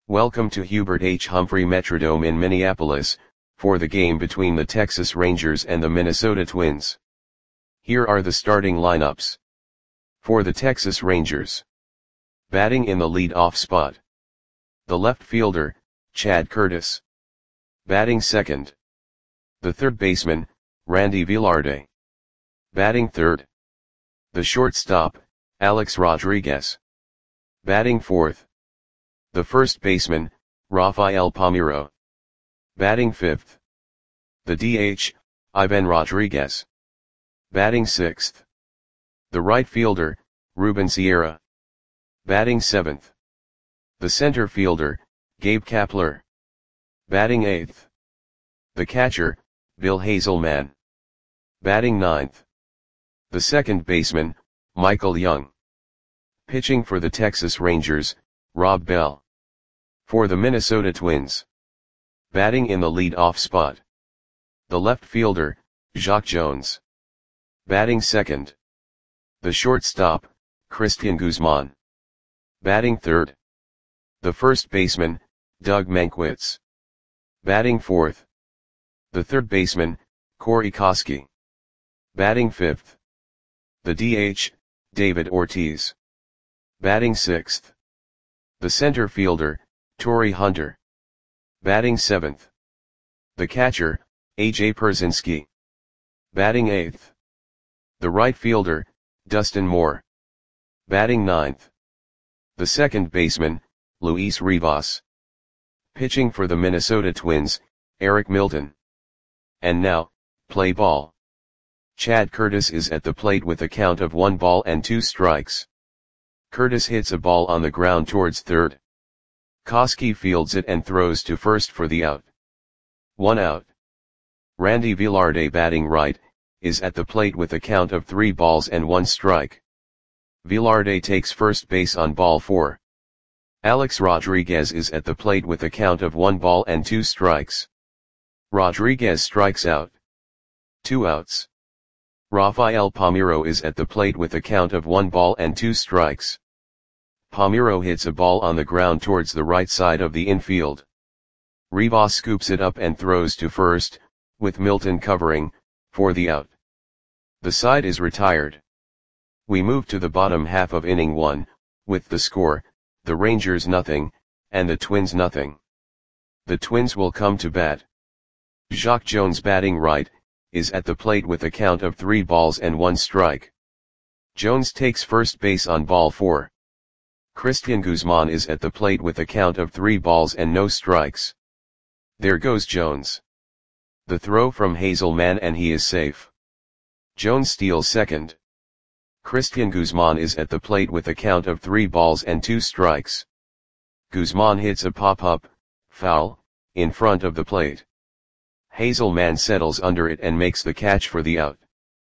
Welcome to Hubert H. Humphrey Metrodome in Minneapolis, for the game between the Texas Rangers and the Minnesota Twins. Here are the starting lineups. For the Texas Rangers. Batting in the lead-off spot. The left fielder, Chad Curtis. Batting second. The third baseman, Randy Velarde. Batting third. The shortstop, Alex Rodriguez. Batting fourth. The first baseman, Rafael Palmeiro. Batting fifth. The DH, Ivan Rodriguez. Batting sixth. The right fielder, Ruben Sierra. Batting seventh. The center fielder, Gabe Kapler. Batting eighth. The catcher, Bill Hazelman. Batting ninth. The second baseman, Michael Young. Pitching for the Texas Rangers, Rob Bell. For the Minnesota Twins. Batting in the lead-off spot. The left fielder, Jacque Jones. Batting second. The shortstop, Cristian Guzman. Batting third. The first baseman, Doug Mankiewicz. Batting fourth. The third baseman, Corey Koskie. Batting fifth. The DH, David Ortiz. Batting sixth. The center fielder, Torii Hunter. Batting seventh. The catcher, A.J. Pierzynski. Batting eighth. The right fielder, Dustin Moore. Batting ninth. The second baseman, Luis Rivas. Pitching for the Minnesota Twins, Eric Milton. And now, play ball. Chad Curtis is at the plate with a count of 1 ball and 2 strikes. Curtis hits a ball on the ground towards third. Koskie fields it and throws to first for the out. 1 out. Randy Velarde, batting right, is at the plate with a count of 3 balls and 1 strike. Velarde takes first base on ball 4. Alex Rodriguez is at the plate with a count of 1 ball and 2 strikes. Rodriguez strikes out. 2 outs. Rafael Palmeiro is at the plate with a count of 1 ball and 2 strikes. Palmeiro hits a ball on the ground towards the right side of the infield. Rivas scoops it up and throws to first, with Milton covering, for the out. The side is retired. We move to the bottom half of inning 1, with the score, the Rangers nothing, and the Twins nothing. The Twins will come to bat. Jacque Jones, batting right, is at the plate with a count of 3 balls and 1 strike. Jones takes first base on ball 4. Cristian Guzman is at the plate with a count of 3 balls and no strikes. There goes Jones. The throw from Hazelman and he is safe. Jones steals second. Cristian Guzman is at the plate with a count of 3 balls and 2 strikes. Guzman hits a pop-up, foul, in front of the plate. Hazelman settles under it and makes the catch for the out.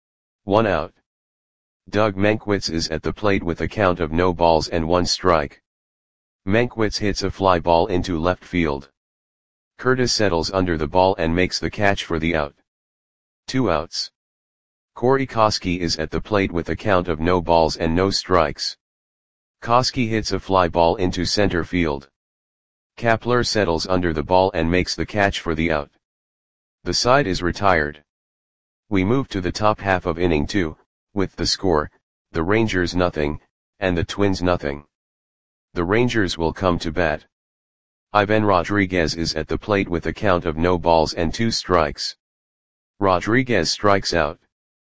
1 out. Doug Mankiewicz is at the plate with a count of no balls and 1 strike. Mankiewicz hits a fly ball into left field. Curtis settles under the ball and makes the catch for the out. 2 outs. Corey Koskie is at the plate with a count of no balls and no strikes. Koskie hits a fly ball into center field. Kapler settles under the ball and makes the catch for the out. The side is retired. We move to the top half of inning 2, with the score, the Rangers nothing, and the Twins nothing. The Rangers will come to bat. Ivan Rodriguez is at the plate with a count of no balls and 2 strikes. Rodriguez strikes out.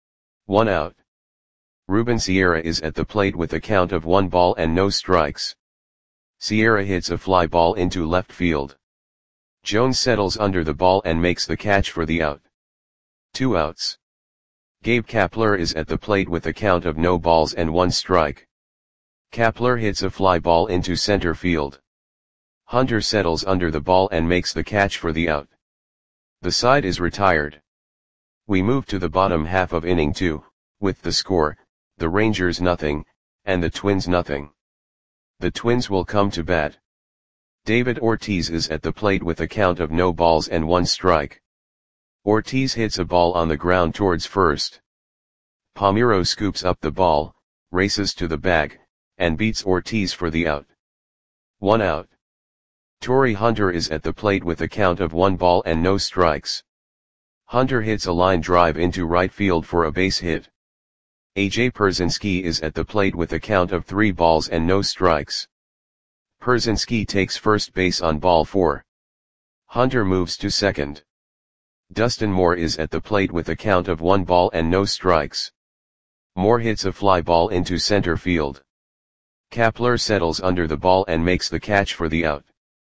1 out. Ruben Sierra is at the plate with a count of 1 ball and no strikes. Sierra hits a fly ball into left field. Jones settles under the ball and makes the catch for the out. 2 outs. Gabe Kapler is at the plate with a count of no balls and 1 strike. Kapler hits a fly ball into center field. Hunter settles under the ball and makes the catch for the out. The side is retired. We move to the bottom half of inning 2, with the score, the Rangers nothing, and the Twins nothing. The Twins will come to bat. David Ortiz is at the plate with a count of no balls and 1 strike. Ortiz hits a ball on the ground towards first. Palmeiro scoops up the ball, races to the bag, and beats Ortiz for the out. 1 out. Torii Hunter is at the plate with a count of 1 ball and no strikes. Hunter hits a line drive into right field for a base hit. AJ Pierzynski is at the plate with a count of 3 balls and no strikes. Pierzynski takes first base on ball 4. Hunter moves to second. Dustin Moore is at the plate with a count of 1 ball and no strikes. Moore hits a fly ball into center field. Kapler settles under the ball and makes the catch for the out.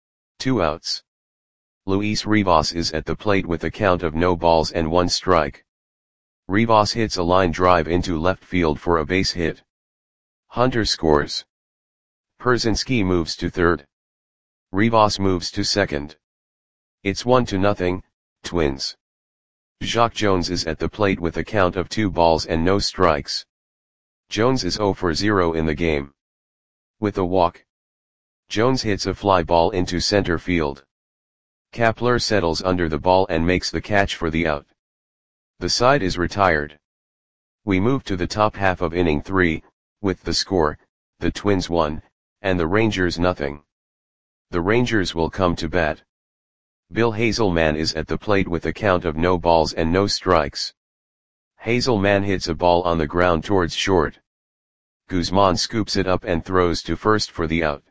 2 outs. Luis Rivas is at the plate with a count of no balls and 1 strike. Rivas hits a line drive into left field for a base hit. Hunter scores. Pierzynski moves to third. Rivas moves to second. It's 1-0, Twins. Jacque Jones is at the plate with a count of 2 balls and no strikes. Jones is 0 for 0 in the game. With a walk, Jones hits a fly ball into center field. Kapler settles under the ball and makes the catch for the out. The side is retired. We move to the top half of inning 3, with the score, the Twins 1, and the Rangers 0. The Rangers will come to bat. Bill Hazelman is at the plate with a count of no balls and no strikes. Hazelman hits a ball on the ground towards short. Guzman scoops it up and throws to first for the out.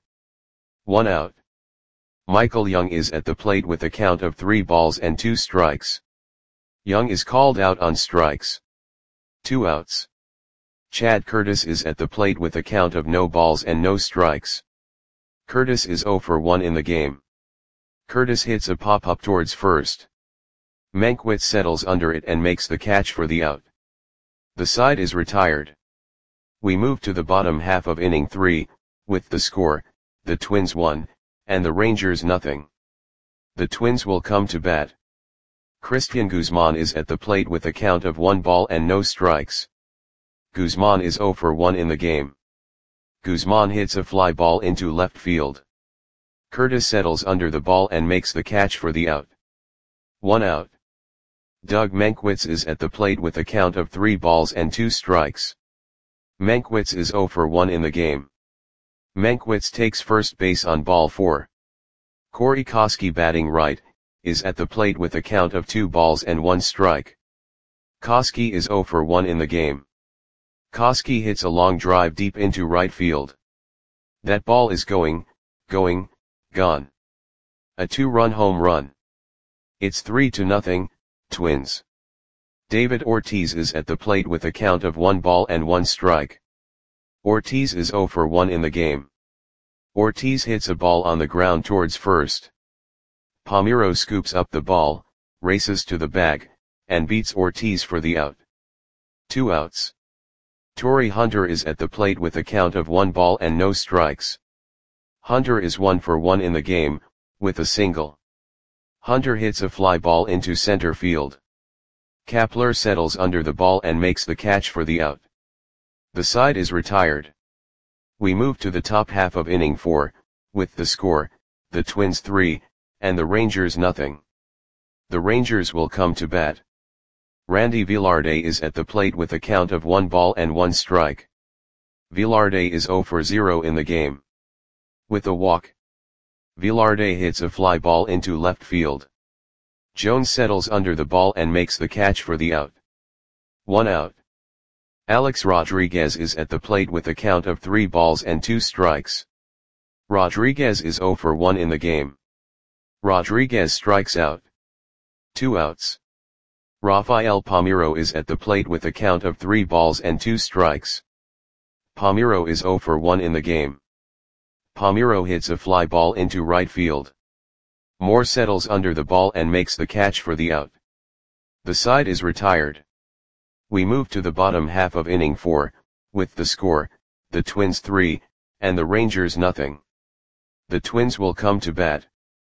1 out. Michael Young is at the plate with a count of 3 balls and 2 strikes. Young is called out on strikes. 2 outs. Chad Curtis is at the plate with a count of no balls and no strikes. Curtis is 0 for 1 in the game. Curtis hits a pop-up towards first. Mankiewicz settles under it and makes the catch for the out. The side is retired. We move to the bottom half of inning 3, with the score, the Twins 1, and the Rangers 0. The Twins will come to bat. Christian Guzman is at the plate with a count of 1 ball and no strikes. Guzman is 0 for 1 in the game. Guzman hits a fly ball into left field. Curtis settles under the ball and makes the catch for the out. 1 out. Doug Mankiewicz is at the plate with a count of 3 balls and 2 strikes. Mankiewicz is 0 for 1 in the game. Mankiewicz takes first base on ball 4. Corey Koskie, batting right, is at the plate with a count of 2 balls and 1 strike. Koskie is 0 for 1 in the game. Koskie hits a long drive deep into right field. That ball is gone. A 2-run home run. It's 3-0, Twins. David Ortiz is at the plate with a count of 1 ball and 1 strike. Ortiz is 0 for 1 in the game. Ortiz hits a ball on the ground towards first. Palmeiro scoops up the ball, races to the bag, and beats Ortiz for the out. 2 outs. Torii Hunter is at the plate with a count of 1 ball and no strikes. Hunter is 1 for 1 in the game, with a single. Hunter hits a fly ball into center field. Kapler settles under the ball and makes the catch for the out. The side is retired. We move to the top half of inning 4, with the score, the Twins 3, and the Rangers 0. The Rangers will come to bat. Randy Velarde is at the plate with a count of 1 ball and 1 strike. Velarde is 0 for 0 in the game. With a walk, Velarde hits a fly ball into left field. Jones settles under the ball and makes the catch for the out. 1 out. Alex Rodriguez is at the plate with a count of 3 balls and 2 strikes. Rodriguez is 0 for 1 in the game. Rodriguez strikes out. 2 outs. Rafael Palmeiro is at the plate with a count of 3 balls and 2 strikes. Palmeiro is 0 for 1 in the game. Palmeiro hits a fly ball into right field. Moore settles under the ball and makes the catch for the out. The side is retired. We move to the bottom half of inning 4, with the score, the Twins 3, and the Rangers 0. The Twins will come to bat.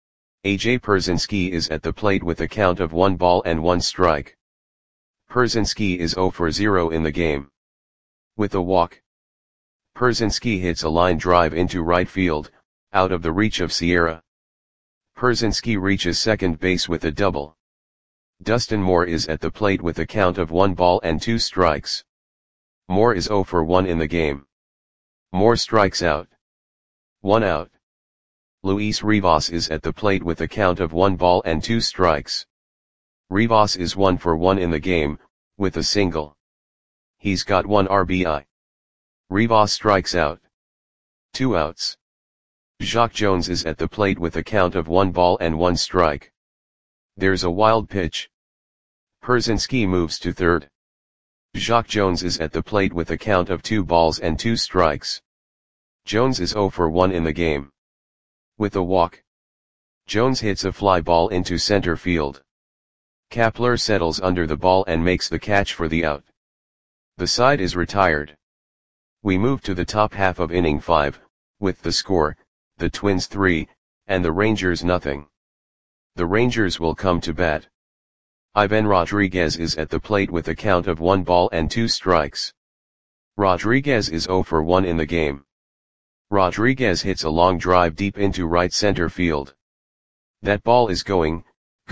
AJ Pierzynski is at the plate with a count of 1 ball and 1 strike. Pierzynski is 0 for 0 in the game. With a walk, Pierzynski hits a line drive into right field, out of the reach of Sierra. Pierzynski reaches second base with a double. Dustin Moore is at the plate with a count of 1 ball and 2 strikes. Moore is 0 for 1 in the game. Moore strikes out. 1 out. Luis Rivas is at the plate with a count of 1 ball and 2 strikes. Rivas is 1 for 1 in the game, with a single. He's got 1 RBI. Rivas strikes out. 2 outs. Jacque Jones is at the plate with a count of 1 ball and 1 strike. There's a wild pitch. Pierzynski moves to third. Jacque Jones is at the plate with a count of 2 balls and 2 strikes. Jones is 0 for 1 in the game. With a walk, Jones hits a fly ball into center field. Kapler settles under the ball and makes the catch for the out. The side is retired. We move to the top half of inning 5, with the score, the Twins 3, and the Rangers nothing. The Rangers will come to bat. Ivan Rodriguez is at the plate with a count of 1 ball and 2 strikes. Rodriguez is 0 for 1 in the game. Rodriguez hits a long drive deep into right center field. That ball is gone.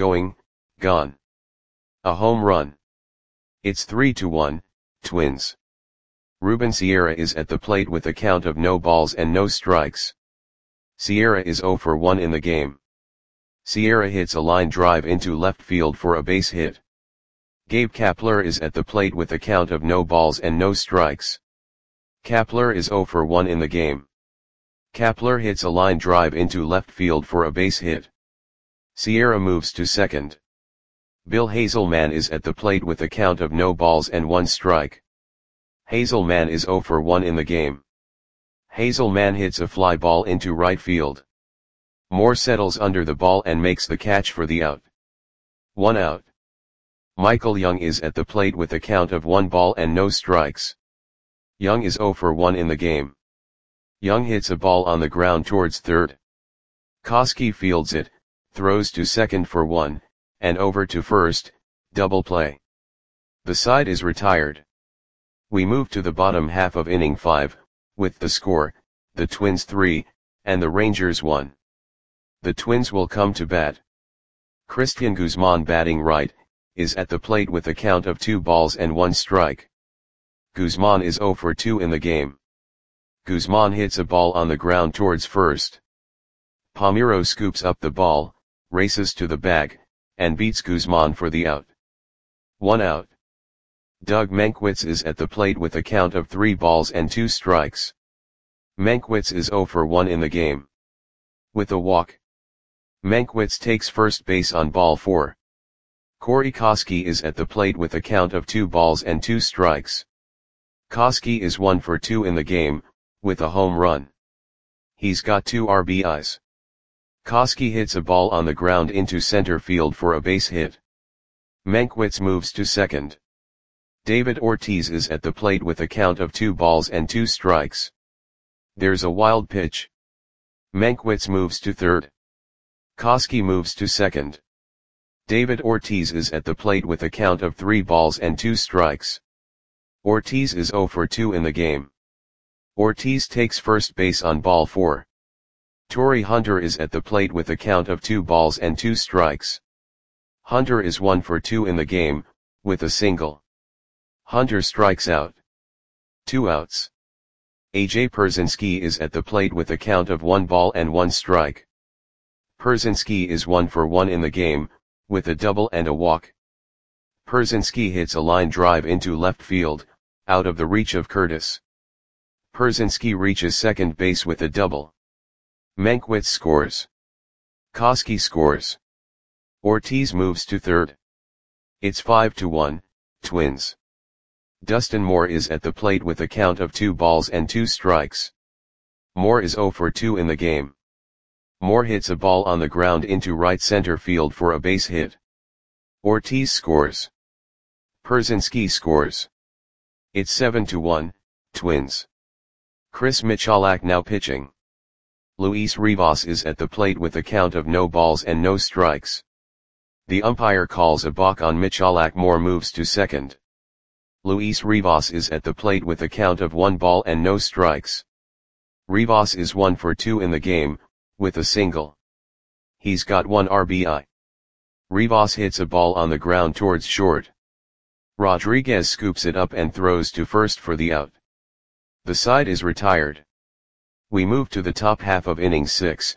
A home run. It's 3-1, Twins. Ruben Sierra is at the plate with a count of no balls and no strikes. Sierra is 0 for 1 in the game. Sierra hits a line drive into left field for a base hit. Gabe Kapler is at the plate with a count of no balls and no strikes. Kapler is 0 for 1 in the game. Kapler hits a line drive into left field for a base hit. Sierra moves to second. Bill Hazelman is at the plate with a count of no balls and 1 strike. Hazelman is 0 for 1 in the game. Hazelman hits a fly ball into right field. Moore settles under the ball and makes the catch for the out. 1 out. Michael Young is at the plate with a count of 1 ball and no strikes. Young is 0 for 1 in the game. Young hits a ball on the ground towards third. Koski fields it, throws to second for 1, and over to first, double play. The side is retired. We move to the bottom half of inning 5, with the score, the Twins 3, and the Rangers 1. The Twins will come to bat. Christian Guzman, batting right, is at the plate with a count of 2 balls and 1 strike. Guzman is 0 for 2 in the game. Guzman hits a ball on the ground towards first. Palmeiro scoops up the ball, races to the bag, and beats Guzman for the out. 1 out. Doug Mankiewicz is at the plate with a count of 3 balls and 2 strikes. Mankiewicz is 0 for 1 in the game. With a walk, Mankiewicz takes first base on ball 4. Corey Koski is at the plate with a count of 2 balls and 2 strikes. Koski is 1 for 2 in the game, with a home run. He's got 2 RBIs. Koski hits a ball on the ground into center field for a base hit. Mankiewicz moves to second. David Ortiz is at the plate with a count of 2 balls and 2 strikes. There's a wild pitch. Mankiewicz moves to third. Koski moves to second. David Ortiz is at the plate with a count of 3 balls and 2 strikes. Ortiz is 0 for 2 in the game. Ortiz takes first base on ball 4. Torii Hunter is at the plate with a count of 2 balls and 2 strikes. Hunter is 1 for 2 in the game, with a single. Hunter strikes out. 2 outs. AJ Pierzynski is at the plate with a count of 1 ball and 1 strike. Pierzynski is 1 for 1 in the game, with a double and a walk. Pierzynski hits a line drive into left field, out of the reach of Curtis. Pierzynski reaches second base with a double. Mankiewicz scores. Koski scores. Ortiz moves to third. It's 5-1, Twins. Dustin Moore is at the plate with a count of 2 balls and 2 strikes. Moore is 0 for 2 in the game. Moore hits a ball on the ground into right center field for a base hit. Ortiz scores. Pierzynski scores. It's 7-1, Twins. Chris Michalak now pitching. Luis Rivas is at the plate with a count of no balls and no strikes. The umpire calls a balk on Michalak. Moore moves to second. Luis Rivas is at the plate with a count of 1 ball and no strikes. Rivas is 1 for 2 in the game, with a single. He's got 1 RBI. Rivas hits a ball on the ground towards short. Rodriguez scoops it up and throws to first for the out. The side is retired. We move to the top half of inning 6,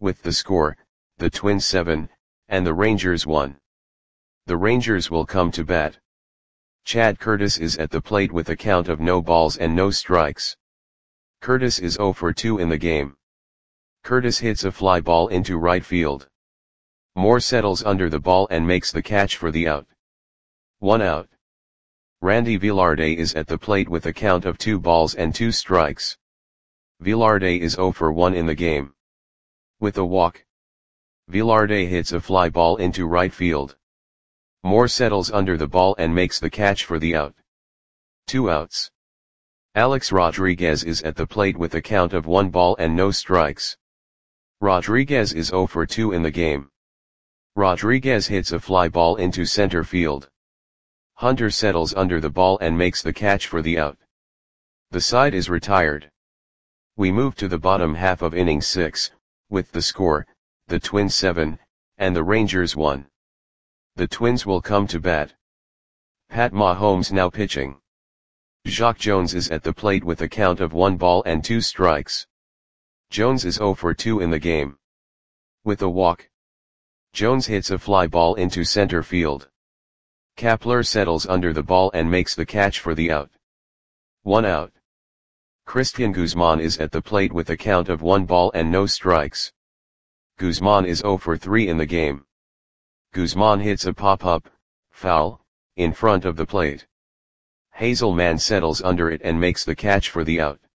With the score, the Twins 7, and the Rangers 1. The Rangers will come to bat. Chad Curtis is at the plate with a count of no balls and no strikes. Curtis is 0 for 2 in the game. Curtis hits a fly ball into right field. Moore settles under the ball and makes the catch for the out. 1 out. Randy Velarde is at the plate with a count of 2 balls and 2 strikes. Velarde is 0 for 1 in the game. With a walk, Velarde hits a fly ball into right field. Moore settles under the ball and makes the catch for the out. 2 outs. Alex Rodriguez is at the plate with a count of 1 ball and no strikes. Rodriguez is 0 for 2 in the game. Rodriguez hits a fly ball into center field. Hunter settles under the ball and makes the catch for the out. The side is retired. We move to the bottom half of inning 6, with the score, the Twins 7, and the Rangers 1. The Twins will come to bat. Pat Mahomes now pitching. Jacque Jones is at the plate with a count of 1 ball and 2 strikes. Jones is 0 for 2 in the game. With a walk, Jones hits a fly ball into center field. Kapler settles under the ball and makes the catch for the out. 1 out. Christian Guzman is at the plate with a count of 1 ball and no strikes. Guzman is 0 for 3 in the game. Guzman hits a pop-up, foul, in front of the plate. Hazelman settles under it and makes the catch for the out.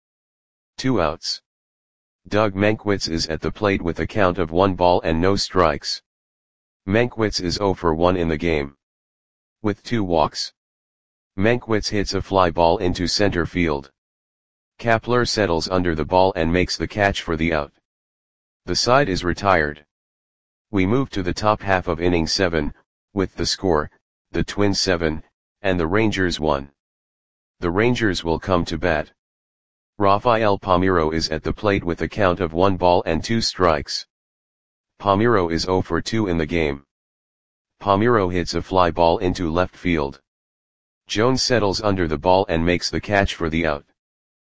2 outs. Doug Mankiewicz is at the plate with a count of 1 ball and no strikes. Mankiewicz is 0 for 1 in the game. With 2 walks, Mankiewicz hits a fly ball into center field. Kapler settles under the ball and makes the catch for the out. The side is retired. We move to the top half of inning 7, with the score, the Twins 7, and the Rangers 1. The Rangers will come to bat. Rafael Palmeiro is at the plate with a count of 1 ball and 2 strikes. Palmeiro is 0 for 2 in the game. Palmeiro hits a fly ball into left field. Jones settles under the ball and makes the catch for the out.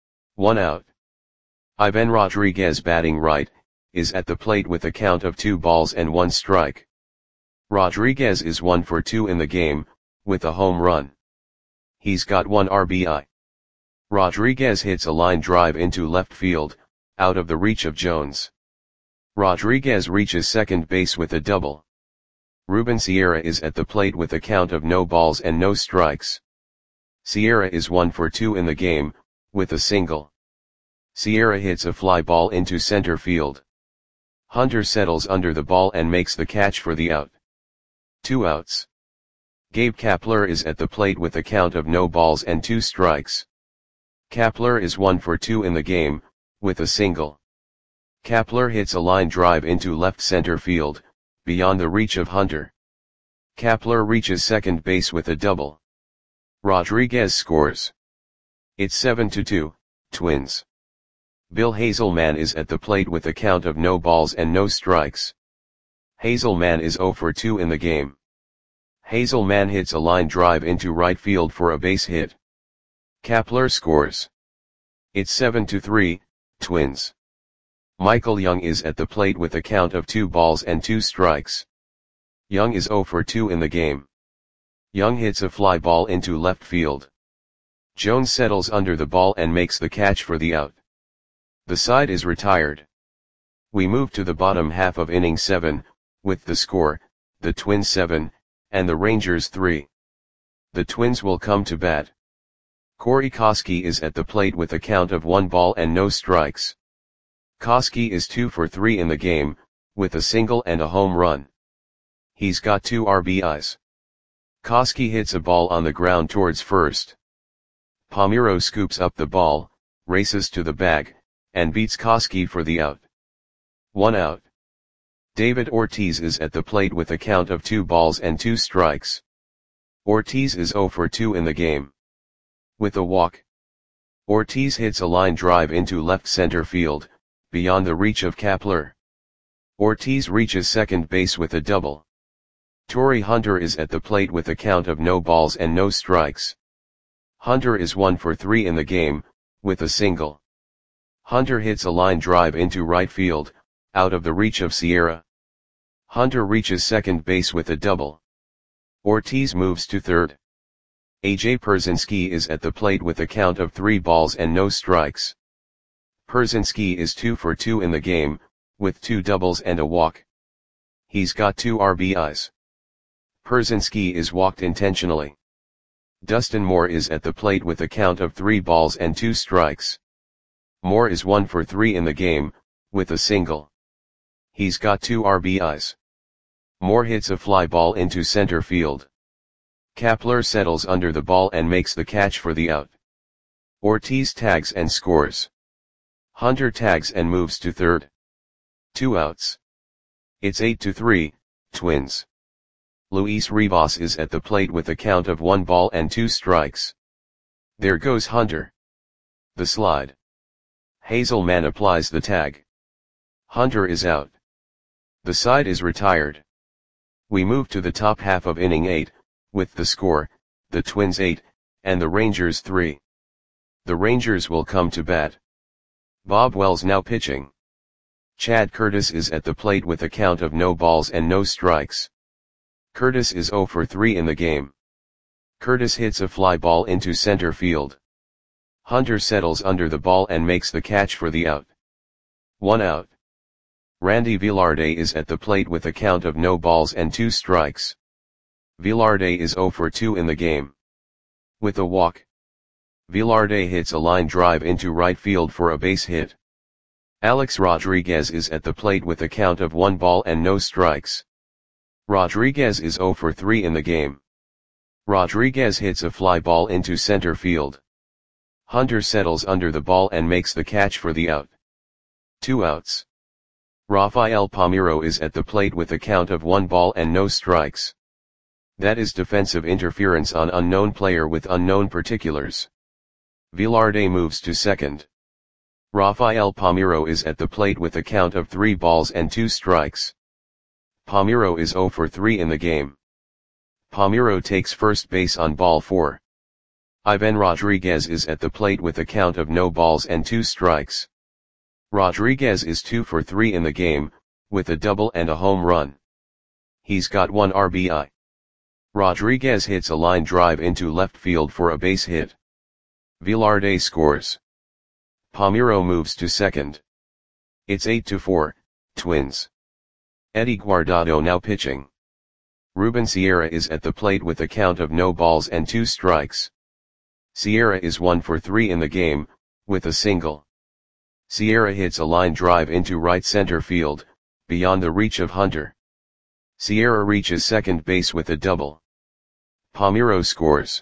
1 out. Ivan Rodriguez, batting right, is at the plate with a count of 2 balls and 1 strike. Rodriguez is 1 for 2 in the game, with a home run. He's got 1 RBI. Rodriguez hits a line drive into left field, out of the reach of Jones. Rodriguez reaches second base with a double. Ruben Sierra is at the plate with a count of no balls and no strikes. Sierra is 1 for 2 in the game, with a single. Sierra hits a fly ball into center field. Hunter settles under the ball and makes the catch for the out. 2 outs. Gabe Kapler is at the plate with a count of no balls and 2 strikes. Kapler is 1 for 2 in the game, with a single. Kapler hits a line drive into left center field, beyond the reach of Hunter. Kapler reaches second base with a double. Rodriguez scores. It's 7-2, Twins. Bill Hazelman is at the plate with a count of no balls and no strikes. Hazelman is 0 for 2 in the game. Hazelman hits a line drive into right field for a base hit. Kapler scores. It's 7-3, Twins. Michael Young is at the plate with a count of 2 balls and 2 strikes. Young is 0 for 2 in the game. Young hits a fly ball into left field. Jones settles under the ball and makes the catch for the out. The side is retired. We move to the bottom half of inning 7, with the score, the Twins 7, and the Rangers 3. The Twins will come to bat. Corey Koskie is at the plate with a count of 1 ball and no strikes. Koskie is 2 for 3 in the game, with a single and a home run. He's got 2 RBIs. Koskie hits a ball on the ground towards first. Palmeiro scoops up the ball, races to the bag, and beats Koskie for the out. 1 out. David Ortiz is at the plate with a count of 2 balls and 2 strikes. Ortiz is 0 for 2 in the game. With a walk, Ortiz hits a line drive into left center field, beyond the reach of Kapler. Ortiz reaches second base with a double. Torii Hunter is at the plate with a count of no balls and no strikes. Hunter is 1 for 3 in the game, with a single. Hunter hits a line drive into right field, out of the reach of Sierra. Hunter reaches second base with a double. Ortiz moves to third. AJ Pierzynski is at the plate with a count of 3 balls and no strikes. Pierzynski is 2 for 2 in the game, with 2 doubles and a walk. He's got 2 RBIs. Pierzynski is walked intentionally. Dustin Moore is at the plate with a count of 3 balls and 2 strikes. Moore is 1 for 3 in the game, with a single. He's got 2 RBIs. Moore hits a fly ball into center field. Kapler settles under the ball and makes the catch for the out. Ortiz tags and scores. Hunter tags and moves to third. 2 outs. It's 8-3, Twins. Luis Rivas is at the plate with a count of 1 ball and 2 strikes. There goes Hunter. The slide. Hazelman applies the tag. Hunter is out. The side is retired. We move to the top half of inning 8, with the score, the Twins 8, and the Rangers 3. The Rangers will come to bat. Bob Wells now pitching. Chad Curtis is at the plate with a count of no balls and no strikes. Curtis is 0 for 3 in the game. Curtis hits a fly ball into center field. Hunter settles under the ball and makes the catch for the out. 1 out. Randy Velarde is at the plate with a count of no balls and 2 strikes. Velarde is 0 for 2 in the game. With a walk. Velarde hits a line drive into right field for a base hit. Alex Rodriguez is at the plate with a count of 1 ball and no strikes. Rodriguez is 0 for 3 in the game. Rodriguez hits a fly ball into center field. Hunter settles under the ball and makes the catch for the out. 2 outs. Rafael Palmeiro is at the plate with a count of 1 ball and no strikes. That is defensive interference on unknown player with unknown particulars. Velarde moves to second. Rafael Palmeiro is at the plate with a count of 3 balls and 2 strikes. Palmeiro is 0 for 3 in the game. Palmeiro takes first base on ball 4. Ivan Rodriguez is at the plate with a count of no balls and 2 strikes. Rodriguez is 2 for 3 in the game, with a double and a home run. He's got 1 RBI. Rodriguez hits a line drive into left field for a base hit. Velarde scores. Palmeiro moves to second. It's 8-4, Twins. Eddie Guardado now pitching. Ruben Sierra is at the plate with a count of no balls and 2 strikes. Sierra is 1 for 3 in the game, with a single. Sierra hits a line drive into right center field, beyond the reach of Hunter. Sierra reaches second base with a double. Palmeiro scores.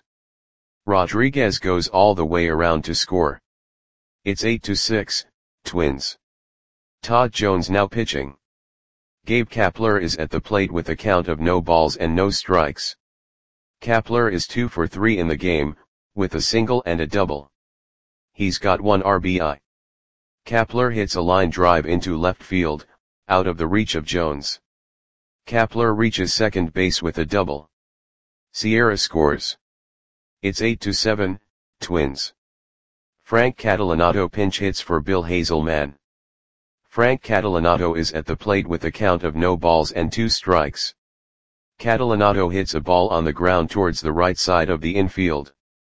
Rodriguez goes all the way around to score. It's 8-6, Twins. Todd Jones now pitching. Gabe Kapler is at the plate with a count of no balls and no strikes. Kapler is 2 for 3 in the game, with a single and a double. He's got 1 RBI. Kapler hits a line drive into left field, out of the reach of Jones. Kapler reaches second base with a double. Sierra scores. It's 8-7, Twins. Frank Catalanato pinch hits for Bill Hazelman. Frank Catalanato is at the plate with a count of no balls and 2 strikes. Catalanato hits a ball on the ground towards the right side of the infield.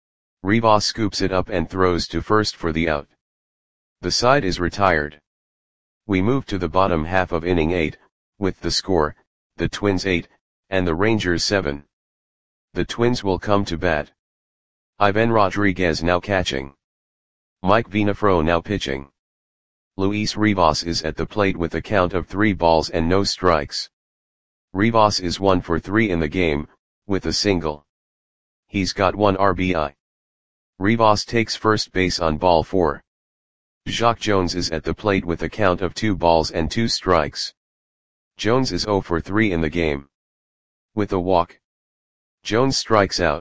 Rivas scoops it up and throws to first for the out. The side is retired. We move to the bottom half of inning 8, with the score, the Twins 8, and the Rangers 7. The Twins will come to bat. Ivan Rodriguez now catching. Mike Vinafro now pitching. Luis Rivas is at the plate with a count of 3 balls and no strikes. Rivas is 1 for 3 in the game, with a single. He's got 1 RBI. Rivas takes first base on ball 4. Jacque Jones is at the plate with a count of 2 balls and 2 strikes. Jones is 0 for 3 in the game. With a walk. Jones strikes out.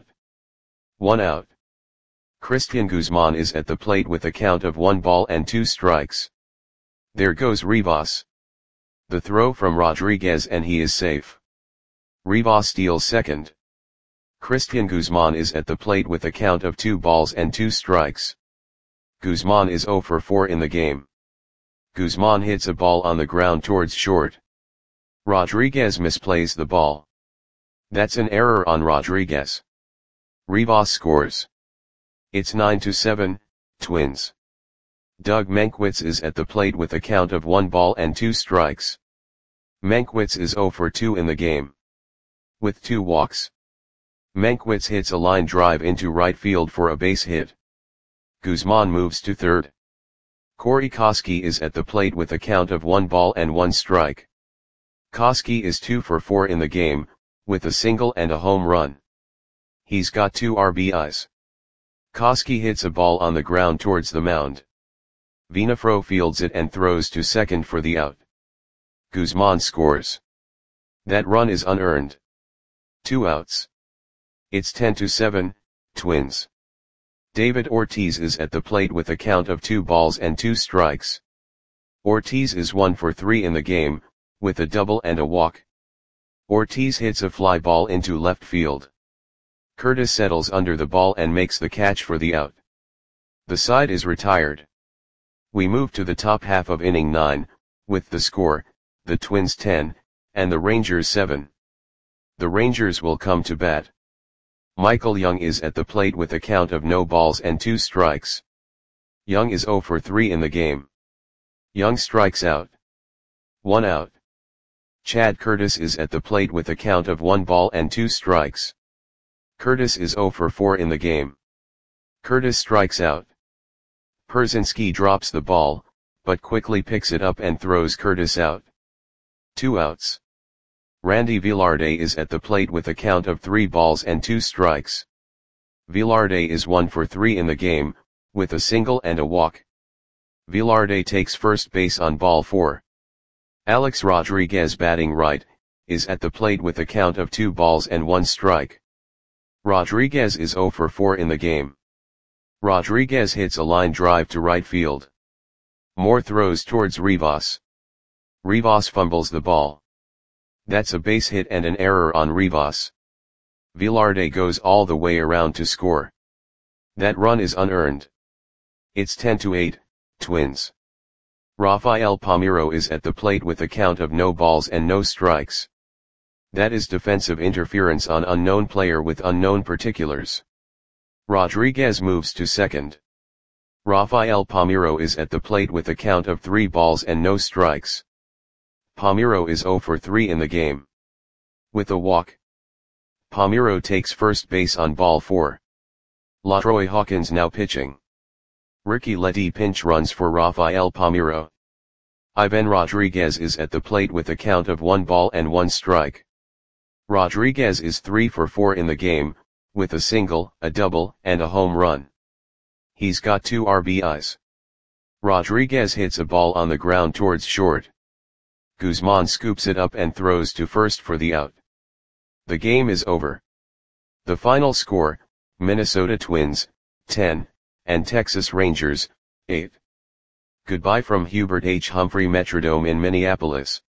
1 out. Christian Guzman is at the plate with a count of 1 ball and 2 strikes. There goes Rivas. The throw from Rodriguez and he is safe. Rivas steals second. Christian Guzman is at the plate with a count of 2 balls and 2 strikes. Guzman is 0 for 4 in the game. Guzman hits a ball on the ground towards short. Rodriguez misplays the ball. That's an error on Rodriguez. Rivas scores. It's 9-7, Twins. Doug Mankiewicz is at the plate with a count of 1 ball and 2 strikes. Mankiewicz is 0 for 2 in the game. With 2 walks. Mankiewicz hits a line drive into right field for a base hit. Guzman moves to third. Corey Koskie is at the plate with a count of 1 ball and 1 strike. Koskie is 2 for 4 in the game, with a single and a home run. He's got 2 RBIs. Koskie hits a ball on the ground towards the mound. Venafro fields it and throws to second for the out. Guzman scores. That run is unearned. 2 outs. It's 10-7, Twins. David Ortiz is at the plate with a count of 2 balls and 2 strikes. Ortiz is 1 for 3 in the game, with a double and a walk. Ortiz hits a fly ball into left field. Curtis settles under the ball and makes the catch for the out. The side is retired. We move to the top half of inning 9, with the score, the Twins 10, and the Rangers 7. The Rangers will come to bat. Michael Young is at the plate with a count of no balls and 2 strikes. Young is 0 for 3 in the game. Young strikes out. 1 out. Chad Curtis is at the plate with a count of 1 ball and 2 strikes. Curtis is 0 for 4 in the game. Curtis strikes out. Pierzynski drops the ball, but quickly picks it up and throws Curtis out. 2 outs. Randy Velarde is at the plate with a count of 3 balls and 2 strikes. Velarde is 1 for 3 in the game, with a single and a walk. Velarde takes first base on ball 4. Alex Rodriguez, batting right, is at the plate with a count of 2 balls and 1 strike. Rodriguez is 0 for 4 in the game. Rodriguez hits a line drive to right field. Moore throws towards Rivas. Rivas fumbles the ball. That's a base hit and an error on Rivas. Velarde goes all the way around to score. That run is unearned. It's 10-8, Twins. Rafael Palmeiro is at the plate with a count of no balls and no strikes. That is defensive interference on unknown player with unknown particulars. Rodriguez moves to second. Rafael Palmeiro is at the plate with a count of 3 balls and no strikes. Palmeiro is 0 for 3 in the game. With a walk. Palmeiro takes first base on ball 4. LaTroy Hawkins now pitching. Ricky Letty pinch runs for Rafael Palmeiro. Ivan Rodriguez is at the plate with a count of 1 ball and 1 strike. Rodriguez is 3 for 4 in the game, with a single, a double, and a home run. He's got 2 RBIs. Rodriguez hits a ball on the ground towards short. Guzman scoops it up and throws to first for the out. The game is over. The final score, Minnesota Twins, 10, and Texas Rangers, 8. Goodbye from Hubert H. Humphrey Metrodome in Minneapolis.